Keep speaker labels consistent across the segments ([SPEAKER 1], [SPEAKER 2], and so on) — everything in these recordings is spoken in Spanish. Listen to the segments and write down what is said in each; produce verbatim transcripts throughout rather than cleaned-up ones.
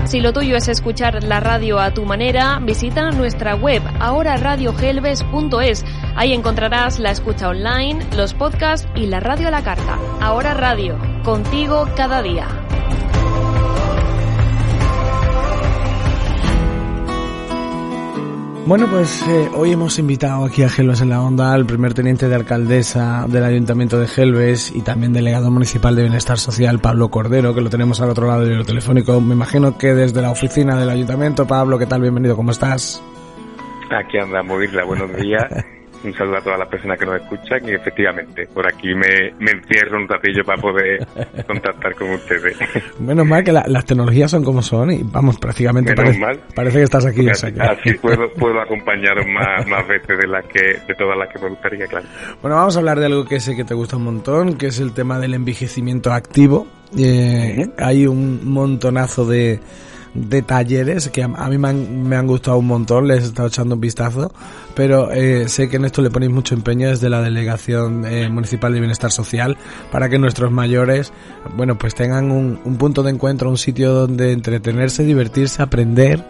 [SPEAKER 1] Si lo tuyo es escuchar la radio a tu manera, visita nuestra web ahora radio gelbes punto es. Ahí encontrarás la escucha online, los podcasts y la radio a la carta. Ahora Radio, contigo cada día.
[SPEAKER 2] Bueno, pues eh, hoy hemos invitado aquí a Gelbes en la Onda al primer teniente de alcaldesa del Ayuntamiento de Gelbes y también delegado municipal de Bienestar Social, Pablo Cordero, que lo tenemos al otro lado del telefónico. Me imagino que desde la oficina del Ayuntamiento. Pablo, ¿qué tal? Bienvenido, ¿cómo estás?
[SPEAKER 3] Aquí andamos, Isla, buenos días. Un saludo a todas las personas que nos escuchan y efectivamente, por aquí me, me encierro un ratillo para poder contactar con ustedes.
[SPEAKER 2] Menos mal que la, las tecnologías son como son y vamos, prácticamente
[SPEAKER 3] Menos
[SPEAKER 2] parece,
[SPEAKER 3] mal.
[SPEAKER 2] parece que estás aquí.
[SPEAKER 3] Así, así puedo, puedo acompañaros más, más veces de las que de todas las que me gustaría, claro.
[SPEAKER 2] Bueno, vamos a hablar de algo que sé que te gusta un montón, que es el tema del envejecimiento activo. Eh, uh-huh. Hay un montonazo de... de talleres que a, a mí me han, me han gustado un montón, les he estado echando un vistazo, pero eh, sé que en esto le ponéis mucho empeño desde la Delegación eh, Municipal de Bienestar Social para que nuestros mayores, bueno, pues tengan un, un punto de encuentro, un sitio donde entretenerse, divertirse, aprender.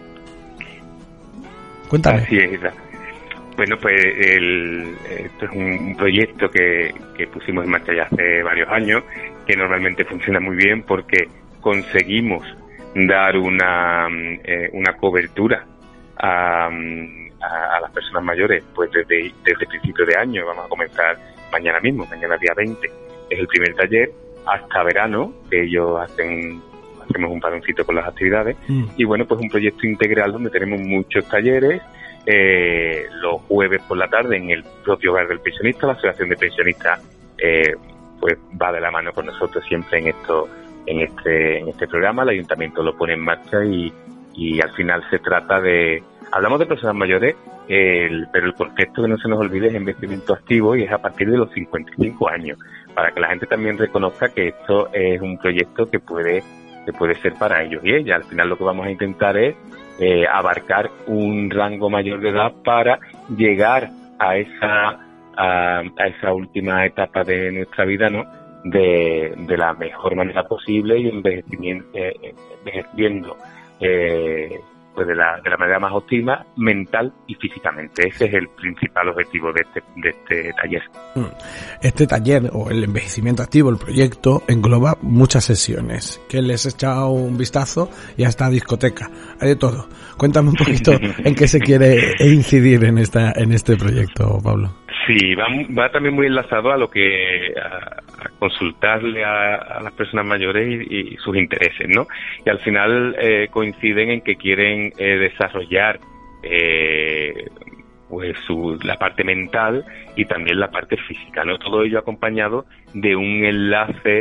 [SPEAKER 2] Cuéntame.
[SPEAKER 3] Así es, Isa. Bueno, pues el, esto es un proyecto que, que pusimos en marcha ya hace varios años, que normalmente funciona muy bien porque conseguimos dar una eh, una cobertura a, a, a las personas mayores pues desde desde principio de año. Vamos a comenzar mañana mismo, mañana día veinte es el primer taller, hasta verano, que ellos hacen hacemos un paroncito con las actividades mm. y bueno, pues un proyecto integral donde tenemos muchos talleres eh, los jueves por la tarde en el propio hogar del pensionista. La asociación de pensionistas eh, pues va de la mano con nosotros siempre en esto en este en este programa. El ayuntamiento lo pone en marcha y, y al final se trata de... Hablamos de personas mayores, el, pero el concepto que no se nos olvide es envejecimiento activo y es a partir de los cincuenta y cinco años, para que la gente también reconozca que esto es un proyecto que puede que puede ser para ellos y ellas. Al final lo que vamos a intentar es eh, abarcar un rango mayor de edad para llegar a esa a, a esa última etapa de nuestra vida, ¿no? De, de la mejor manera posible y envejeciendo, eh, envejeciendo eh, pues de la, de la manera más óptima, mental y físicamente. Ese es el principal objetivo de este, de este taller.
[SPEAKER 2] Este taller, o el envejecimiento activo, el proyecto, engloba muchas sesiones, que les he echado un vistazo y hasta discoteca. Hay de todo. Cuéntame un poquito en qué se quiere incidir en esta en este proyecto, Pablo.
[SPEAKER 3] Sí, va, va también muy enlazado a lo que a, a consultarle a, a las personas mayores y, y sus intereses, ¿no? Y al final eh, coinciden en que quieren eh, desarrollar eh, pues su, la parte mental y también la parte física, ¿no? Todo ello acompañado de un enlace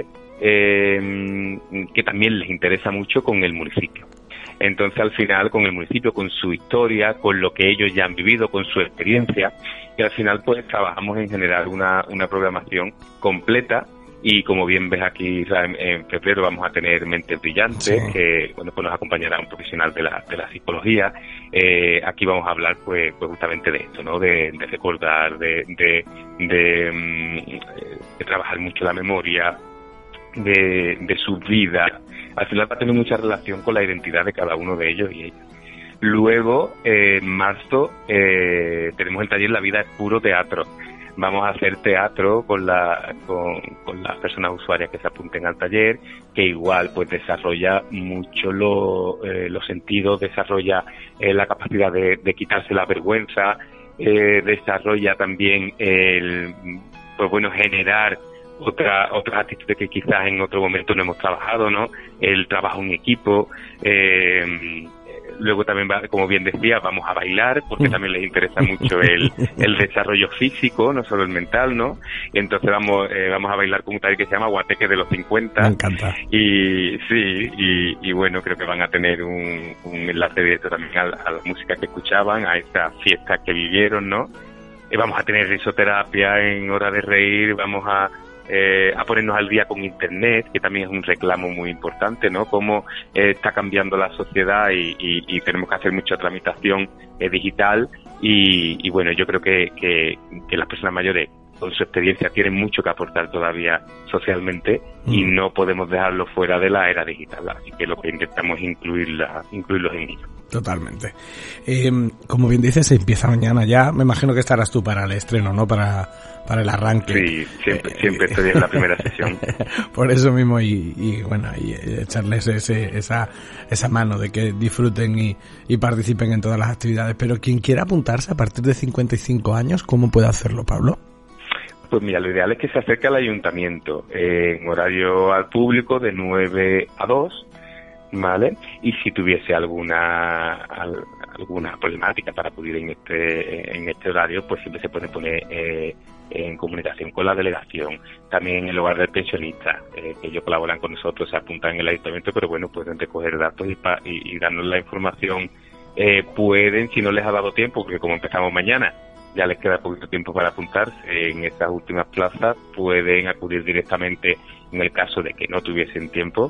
[SPEAKER 3] eh, que también les interesa mucho con el municipio. Entonces, al final, con el municipio, con su historia, con lo que ellos ya han vivido, con su experiencia, y al final, pues, trabajamos en generar una, una programación completa. Y como bien ves aquí, en, en febrero vamos a tener Mentes Brillantes, sí. que, bueno, pues nos acompañará un profesional de la, de la psicología. Eh, aquí vamos a hablar, pues, pues justamente de esto, ¿no? De, de recordar, de, de, de, de, de trabajar mucho la memoria, de, de su vida. Al final va a tener mucha relación con la identidad de cada uno de ellos y ellas. Luego, eh, en marzo, eh, tenemos el taller La Vida es Puro Teatro. Vamos a hacer teatro con, la, con, con las personas usuarias que se apunten al taller, que igual pues desarrolla mucho lo, eh, los sentidos, desarrolla eh, la capacidad de, de quitarse la vergüenza, eh, desarrolla también el, pues bueno, generar otra otras actitudes que quizás en otro momento no hemos trabajado, ¿no? El trabajo en equipo. Eh, luego también, va, como bien decía, vamos a bailar, porque también les interesa mucho el, el desarrollo físico, no solo el mental, ¿no? Y entonces vamos eh, vamos a bailar con un taller que se llama Guateque de los cincuenta.
[SPEAKER 2] Me encanta.
[SPEAKER 3] Y sí, y, y bueno, creo que van a tener un, un enlace directo también a, a la música que escuchaban, a estas fiestas que vivieron, ¿no? Y vamos a tener risoterapia en Hora de Reír, vamos a Eh, a ponernos al día con Internet, que también es un reclamo muy importante, ¿no? Cómo eh, está cambiando la sociedad y, y, y tenemos que hacer mucha tramitación eh, digital y, y bueno, yo creo que, que, que las personas mayores con su experiencia tienen mucho que aportar todavía socialmente mm. y no podemos dejarlo fuera de la era digital, así que lo que intentamos es incluirla, incluirlos en ello.
[SPEAKER 2] Totalmente. Eh, como bien dices, se empieza mañana ya. Me imagino que estarás tú para el estreno, ¿no? Para, para el arranque.
[SPEAKER 3] Sí, siempre, eh, siempre estoy en la primera sesión.
[SPEAKER 2] Por eso mismo, y, y bueno, y echarles ese, esa, esa mano de que disfruten y, y participen en todas las actividades. Pero quien quiera apuntarse a partir de cincuenta y cinco años, ¿cómo puede hacerlo, Pablo?
[SPEAKER 3] Pues mira, lo ideal es que se acerque al ayuntamiento eh, en horario al público de nueve a dos. ¿Vale? Y si tuviese alguna al, alguna problemática para acudir en este en este horario, pues siempre se puede poner eh, en comunicación con la delegación. También en el hogar del pensionista, eh, que ellos colaboran con nosotros, se apuntan en el ayuntamiento, pero bueno, pueden recoger datos y, pa, y, y darnos la información. Eh, pueden, si no les ha dado tiempo, porque como empezamos mañana, ya les queda poquito tiempo para apuntarse en estas últimas plazas, pueden acudir directamente en el caso de que no tuviesen tiempo,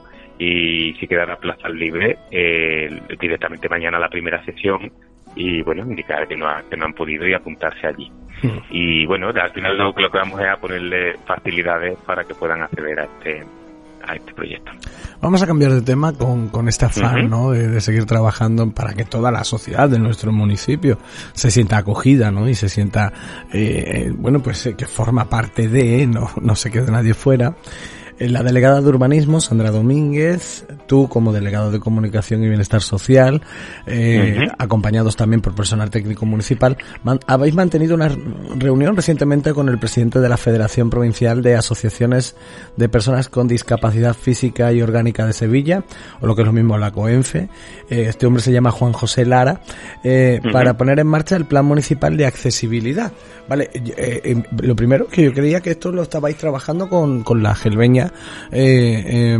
[SPEAKER 3] y si quedara plazas libres, eh, directamente mañana a la primera sesión, y bueno, indicar que no, ha, que no han podido y apuntarse allí. Sí. Y bueno, al final lo, lo que vamos es a ponerle facilidades para que puedan acceder a este a este proyecto.
[SPEAKER 2] Vamos a cambiar de tema con, con este afán, uh-huh. ¿no? De, de seguir trabajando para que toda la sociedad de nuestro municipio se sienta acogida, ¿no? Y se sienta, eh, bueno, pues que forma parte de, no, no se quede nadie fuera. La delegada de Urbanismo, Sandra Domínguez, tú como delegado de Comunicación y Bienestar Social, eh, uh-huh. acompañados también por personal técnico municipal, man, habéis mantenido una reunión recientemente con el presidente de la Federación Provincial de Asociaciones de Personas con Discapacidad Física y Orgánica de Sevilla, o lo que es lo mismo la COENFE. Eh, este hombre se llama Juan José Lara, eh, uh-huh. para poner en marcha el Plan Municipal de Accesibilidad. Vale, eh, eh, lo primero que yo creía que esto lo estabais trabajando con, con la gelbeña eh, eh,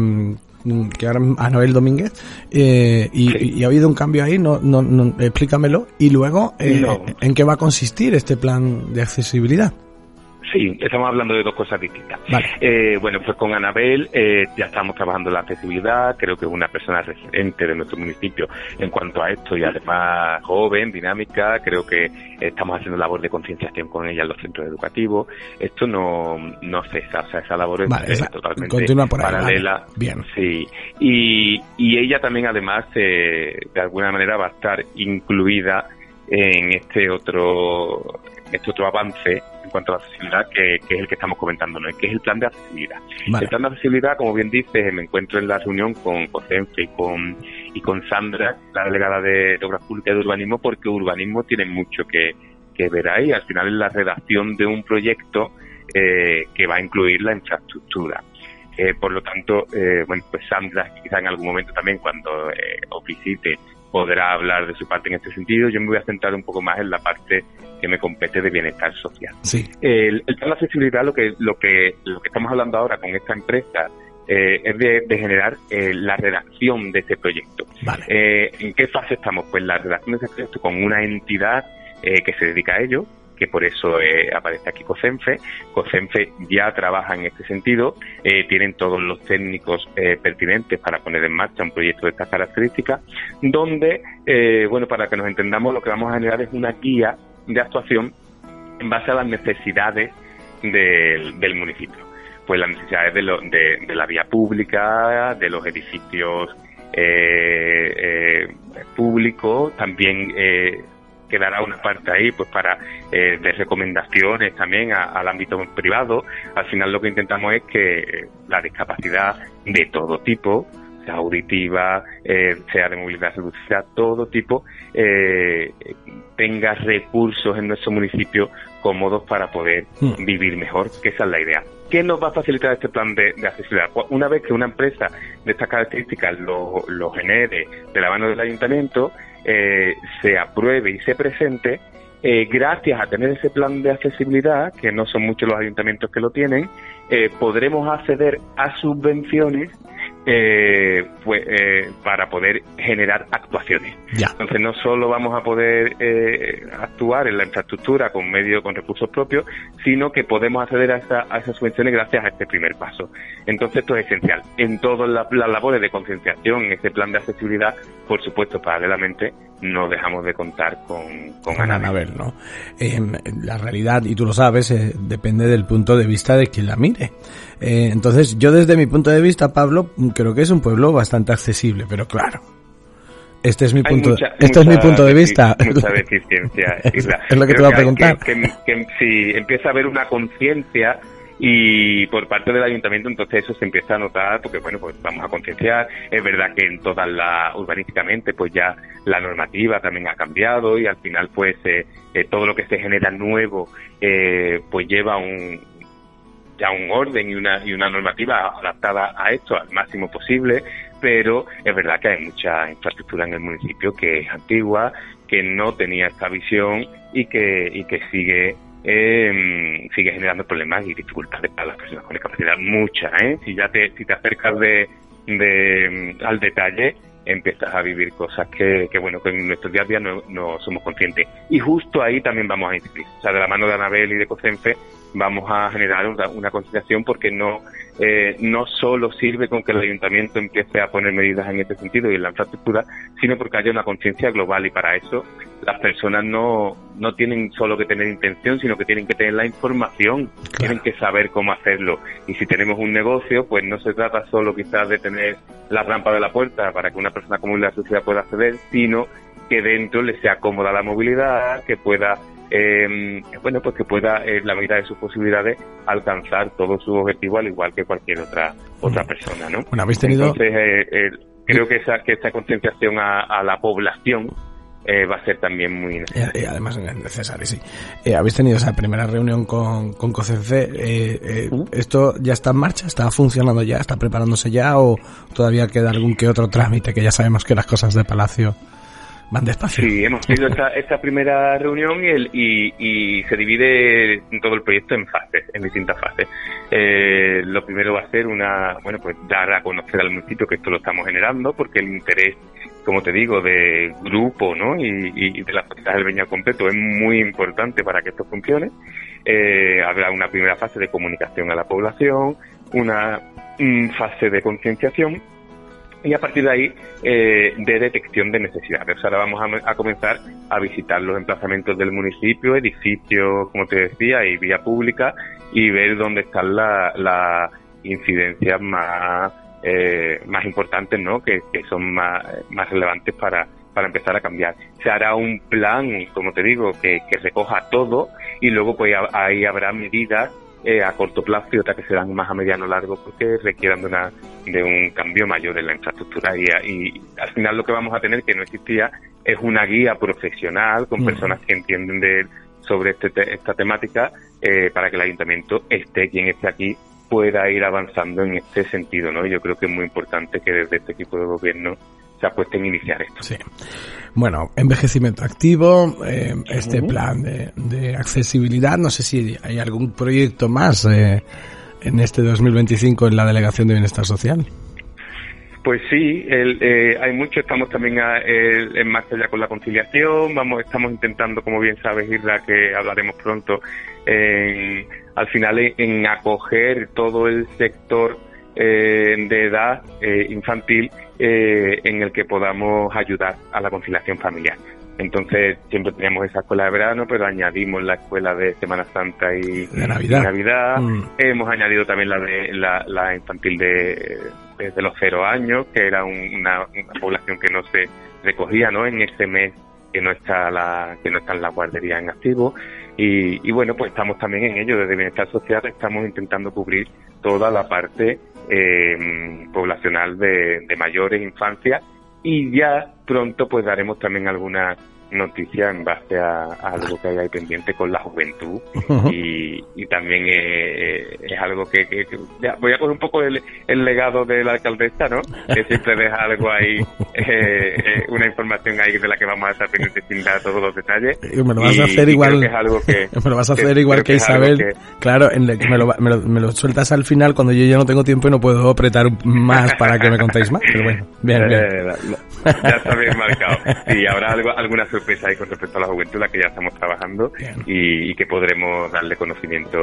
[SPEAKER 2] que ahora a Noel Domínguez eh, y, sí. y ha habido un cambio ahí, no, no, no explícamelo, y luego eh, no. ¿en qué va a consistir este plan de accesibilidad?
[SPEAKER 3] Sí, estamos hablando de dos cosas distintas.
[SPEAKER 2] Vale.
[SPEAKER 3] Eh, bueno, pues con Anabel eh, ya estamos trabajando en la accesibilidad, creo que es una persona referente de nuestro municipio en cuanto a esto y además joven, dinámica, creo que estamos haciendo labor de concienciación con ella en los centros educativos. Esto no, no cesa, o sea, esa labor es
[SPEAKER 2] vale, esa,
[SPEAKER 3] totalmente
[SPEAKER 2] continúa por ahí,
[SPEAKER 3] paralela.
[SPEAKER 2] Vale. Bien.
[SPEAKER 3] Sí, y, y ella también además eh, de alguna manera va a estar incluida en este otro este otro avance en cuanto a la accesibilidad que, que es el que estamos comentando, ¿no? Que es el plan de accesibilidad. Vale. El plan de accesibilidad, como bien dices, me encuentro en la reunión con COCENFE y con y con Sandra, la delegada de, de Obras Públicas y de Urbanismo, porque urbanismo tiene mucho que, que ver ahí. Al final es la redacción de un proyecto eh, que va a incluir la infraestructura. Eh, por lo tanto, eh, bueno, pues Sandra quizá en algún momento también cuando eh, os visite podrá hablar de su parte en este sentido. Yo me voy a centrar un poco más en la parte que me compete de bienestar social.
[SPEAKER 2] Sí.
[SPEAKER 3] El, el plan de accesibilidad, lo que lo que lo que estamos hablando ahora con esta empresa eh, es de, de generar eh, la redacción de ese proyecto.
[SPEAKER 2] Vale.
[SPEAKER 3] Eh, ¿En qué fase estamos? Pues la redacción de ese proyecto con una entidad eh, que se dedica a ello, que por eso eh, aparece aquí COCENFE. COCENFE ya trabaja en este sentido, eh, tienen todos los técnicos eh, pertinentes para poner en marcha un proyecto de estas características, donde, eh, bueno, para que nos entendamos, lo que vamos a generar es una guía de actuación en base a las necesidades del, del municipio. Pues las necesidades de, lo, de, de la vía pública, de los edificios eh, eh, públicos, también eh, quedará una parte ahí pues para eh, de recomendaciones también a, al ámbito privado. Al final lo que intentamos es que la discapacidad de todo tipo, sea auditiva, eh, sea de movilidad reducida, todo tipo, eh, tenga recursos en nuestro municipio cómodos para poder mm. vivir mejor, que esa es la idea. ¿Qué nos va a facilitar este plan de, de accesibilidad? Una vez que una empresa de estas características lo, lo genere de la mano del ayuntamiento, eh, se apruebe y se presente, eh, gracias a tener ese plan de accesibilidad, que no son muchos los ayuntamientos que lo tienen, eh, podremos acceder a subvenciones eh, pues, eh, para poder generar actuaciones.
[SPEAKER 2] Ya.
[SPEAKER 3] Entonces no solo vamos a poder eh, actuar en la infraestructura con medios, con recursos propios, sino que podemos acceder a, esa, a esas subvenciones gracias a este primer paso. Entonces esto es esencial. En todas las, las labores de concienciación, en este plan de accesibilidad, por supuesto, paralelamente, no dejamos de contar con, con,
[SPEAKER 2] con
[SPEAKER 3] Anabel.
[SPEAKER 2] Anabel, ¿no? Eh, la realidad, y tú lo sabes, eh, depende del punto de vista de quien la mire. Eh, entonces, yo desde mi punto de vista, Pablo, creo que es un pueblo bastante accesible, pero claro, este es mi
[SPEAKER 3] Hay
[SPEAKER 2] punto,
[SPEAKER 3] mucha,
[SPEAKER 2] este
[SPEAKER 3] mucha
[SPEAKER 2] es mi punto de vista.
[SPEAKER 3] Mucha deficiencia.
[SPEAKER 2] es, es lo que te voy a preguntar.
[SPEAKER 3] Que, que, que, que si empieza a haber una conciencia y por parte del ayuntamiento, entonces eso se empieza a notar, porque bueno, pues vamos a concienciar. Es verdad que en todas las, urbanísticamente, pues ya la normativa también ha cambiado y al final pues eh, eh, todo lo que se genera nuevo eh, pues lleva un ya un orden y una y una normativa adaptada a esto al máximo posible, pero es verdad que hay mucha infraestructura en el municipio que es antigua, que no tenía esta visión y que y que sigue Eh, sigue generando problemas y dificultades para las personas con discapacidad, muchas, ¿eh? Si ya te, si te acercas de, de al detalle, empiezas a vivir cosas que, que bueno, que en nuestro día a día no, no somos conscientes. Y justo ahí también vamos a incidir. O sea, de la mano de Anabel y de COCENFE vamos a generar una, una concienciación, porque no eh, no solo sirve con que el ayuntamiento empiece a poner medidas en este sentido y en la infraestructura, sino porque haya una conciencia global, y para eso las personas no no tienen solo que tener intención, sino que tienen que tener la información, claro. Tienen que saber cómo hacerlo. Y si tenemos un negocio, pues no se trata solo quizás de tener la rampa de la puerta para que una persona común de la sociedad pueda acceder, sino que dentro le sea cómoda la movilidad, que pueda Eh, bueno, pues que pueda, en eh, la medida de sus posibilidades, alcanzar todos sus objetivos al igual que cualquier otra otra persona, ¿no?
[SPEAKER 2] Bueno, habéis tenido...
[SPEAKER 3] Entonces, eh, eh, creo que esa que esta concienciación a, a la población eh, va a ser también muy necesaria.
[SPEAKER 2] Y, y además es necesario, sí. Eh, habéis tenido esa primera reunión con, con COCENFE. Eh, eh, ¿Uh? ¿Esto ya está en marcha? ¿Está funcionando ya? ¿Está preparándose ya? ¿O todavía queda algún que otro trámite? Que ya sabemos que las cosas de Palacio van despacio.
[SPEAKER 3] Sí, hemos tenido esta, esta primera reunión y, el, y, y se divide todo el proyecto en fases, en distintas fases. Eh, lo primero va a ser una, bueno, pues dar a conocer al municipio que esto lo estamos generando, porque el interés, como te digo, de grupo, ¿no? Y, y de la sociedad del Beñat completo es muy importante para que esto funcione. Eh, habrá una primera fase de comunicación a la población, una mm, fase de concienciación, y a partir de ahí eh, de detección de necesidades. Ahora vamos a, a comenzar a visitar los emplazamientos del municipio, edificios, como te decía, y vía pública, y ver dónde están las la incidencias más eh, más importantes, ¿no? Que, que son más, más relevantes para para empezar a cambiar. Se hará un plan, como te digo, que, que recoja todo, y luego pues ahí habrá medidas Eh, a corto plazo y otras que serán más a mediano largo, porque requieran de, una, de un cambio mayor en la infraestructura. Y, y al final lo que vamos a tener, que no existía, es una guía profesional con mm. personas que entienden de, sobre este, esta temática, eh, para que el ayuntamiento, esté quien esté aquí, pueda ir avanzando en este sentido, ¿no? Y yo creo que es muy importante que desde este equipo de gobierno se apueste en iniciar esto.
[SPEAKER 2] Sí. Bueno, envejecimiento activo, eh, este uh-huh. plan de, de accesibilidad, no sé si hay algún proyecto más eh, en este dos mil veinticinco en la Delegación de Bienestar Social.
[SPEAKER 3] Pues sí, el, eh, hay mucho. Estamos también a, el, en marcha ya con la conciliación. Vamos, estamos intentando, como bien sabes, Isla, que hablaremos pronto, en, al final en, en acoger todo el sector eh, de edad eh, infantil, eh, en el que podamos ayudar a la conciliación familiar. Entonces siempre teníamos esa escuela de verano, pero añadimos la escuela de Semana Santa y
[SPEAKER 2] de Navidad.
[SPEAKER 3] Y Navidad.
[SPEAKER 2] Mm.
[SPEAKER 3] Hemos añadido también la de la, la infantil de desde los cero años, que era un, una, una población que no se recogía, ¿no? En ese mes que no está la que no está en la guardería en activo. Y, y bueno, pues estamos también en ello. Desde Bienestar Social estamos intentando cubrir toda la parte eh, poblacional de, de mayores, infancia, y ya pronto pues daremos también alguna noticia en base a, a algo que hay ahí pendiente con la juventud. Uh-huh. y, y también eh, es algo que, que, que ya voy a coger un poco el, el legado de la alcaldesa, ¿no? Que siempre deja algo ahí, eh, eh, una información ahí de la que vamos a estar pendientes sin dar todos los detalles.
[SPEAKER 2] Y me lo vas a hacer
[SPEAKER 3] y,
[SPEAKER 2] igual
[SPEAKER 3] y que es algo que,
[SPEAKER 2] me lo vas a hacer que, igual que, que Isabel, que, claro, en le, que me, lo, me, lo, me lo sueltas al final cuando yo ya no tengo tiempo y no puedo apretar más para que me contéis más, pero bueno, bien, bien.
[SPEAKER 3] Eh, ya está bien marcado. Y habrá algo, alguna sorpresa ahí con respecto a la juventud, la que ya estamos trabajando, y, y que podremos darle conocimiento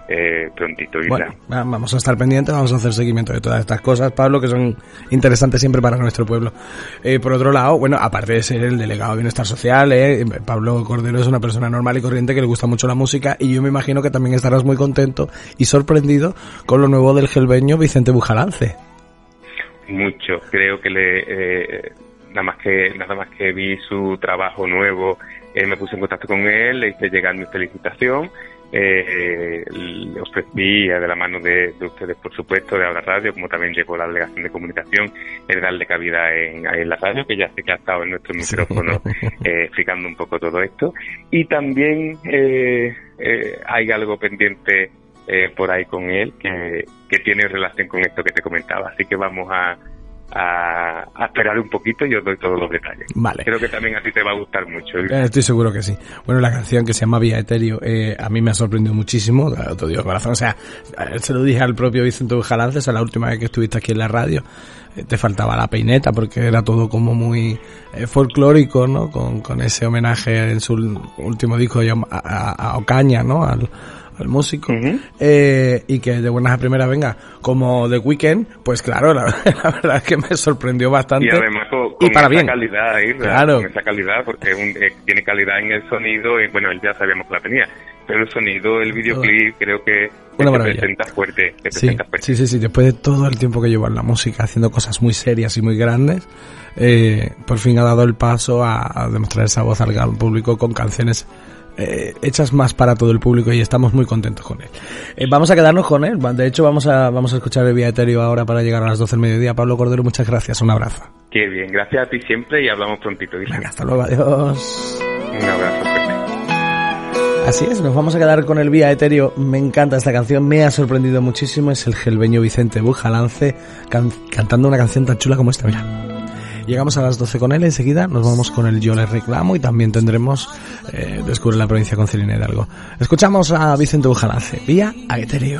[SPEAKER 3] eh, prontito.
[SPEAKER 2] Bueno, vamos a estar pendientes, vamos a hacer seguimiento de todas estas cosas, Pablo, que son interesantes siempre para nuestro pueblo. Eh, por otro lado, bueno, aparte de ser el delegado de Bienestar Social, eh, Pablo Cordero es una persona normal y corriente que le gusta mucho la música, y yo me imagino que también estarás muy contento y sorprendido con lo nuevo del gelbeño Vicente Bujalance.
[SPEAKER 3] Mucho, creo que le eh, nada más que nada más que vi su trabajo nuevo, eh, me puse en contacto con él, le hice llegar mi felicitación. Eh, le ofrecí de la mano de, de ustedes, por supuesto, de Ahora Radio, como también llegó la delegación de comunicación, el darle cabida en, en la radio, que ya sé que ha estado en nuestro micrófono eh, explicando un poco todo esto. Y también eh, eh, hay algo pendiente eh, por ahí con él que, que tiene relación con esto que te comentaba, así que vamos a A, a esperar un poquito y os doy todos los detalles.
[SPEAKER 2] Vale.
[SPEAKER 3] Creo que también a ti te va a gustar mucho.
[SPEAKER 2] Eh, estoy seguro que sí. Bueno, la canción que se llama Vía Etéreo, eh, a mí me ha sorprendido muchísimo, te digo corazón, o sea, se lo dije al propio Vicente Bujalance, o sea, la última vez que estuviste aquí en la radio, eh, te faltaba la peineta porque era todo como muy eh, folclórico, ¿no? Con, con ese homenaje en su último disco a, a, a Ocaña, ¿no? Al, al músico, uh-huh. eh, y que de buenas a primeras venga como The Weeknd, pues claro, la, la verdad es que me sorprendió bastante.
[SPEAKER 3] Y además con, con
[SPEAKER 2] y para
[SPEAKER 3] esa
[SPEAKER 2] bien.
[SPEAKER 3] calidad, ¿eh?
[SPEAKER 2] Claro.
[SPEAKER 3] Con esa calidad, porque es un, eh, tiene calidad en el sonido, y bueno, él ya sabíamos que la tenía, pero el sonido, el videoclip, creo que
[SPEAKER 2] Una
[SPEAKER 3] te
[SPEAKER 2] maravilla.
[SPEAKER 3] presenta fuerte. Te
[SPEAKER 2] sí,
[SPEAKER 3] presenta fuerte.
[SPEAKER 2] sí, sí, sí, después de todo el tiempo que llevo en la música, haciendo cosas muy serias y muy grandes, eh, por fin ha dado el paso a, a demostrar esa voz al gran público con canciones Eh, hechas más para todo el público, y estamos muy contentos con él. Eh, vamos a quedarnos con él, de hecho vamos a vamos a escuchar el Vía Etéreo ahora para llegar a las doce del mediodía. Pablo Cordero, muchas gracias, un abrazo.
[SPEAKER 3] Qué bien, gracias a ti siempre y hablamos prontito.
[SPEAKER 2] Venga, hasta luego, adiós.
[SPEAKER 3] Un abrazo.
[SPEAKER 2] Así es, nos vamos a quedar con el Vía Etéreo. Me encanta esta canción, me ha sorprendido muchísimo, es el gelbeño Vicente Bujalance can- cantando una canción tan chula como esta, mira. Llegamos a las doce con él, enseguida nos vamos con el Yo le reclamo, y también tendremos eh, Descubre la provincia con Celina Hidalgo. Escuchamos a Vicente Bujalance, Vía Etéreo.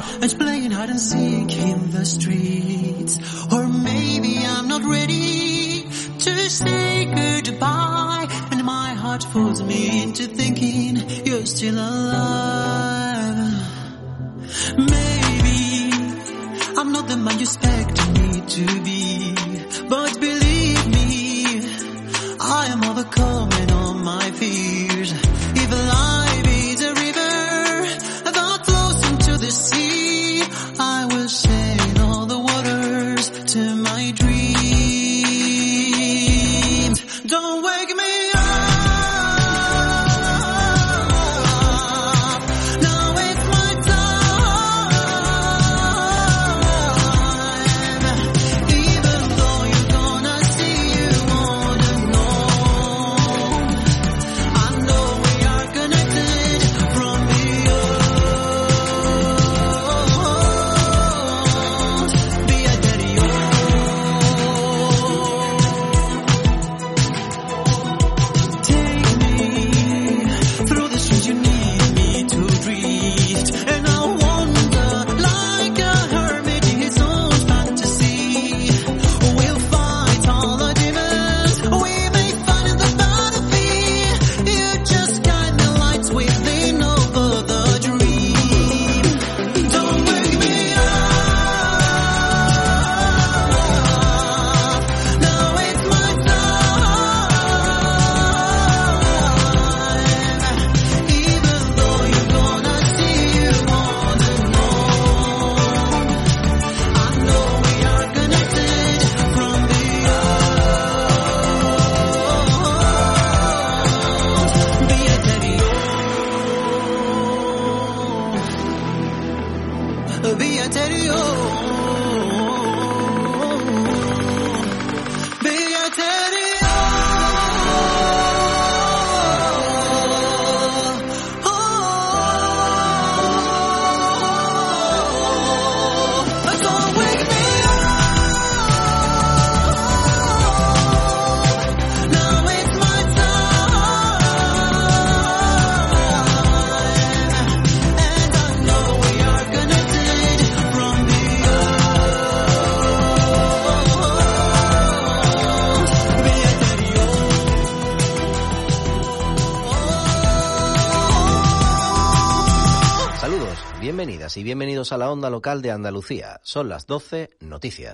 [SPEAKER 4] But believe me, I am overcoming all my fears. If life is a river that flows into the sea, I will sail all the waters to my dreams. Don't wake me up. Now it's my time. Even though
[SPEAKER 5] bienvenidas y bienvenidos a la onda local de Andalucía. Son las doce, noticias.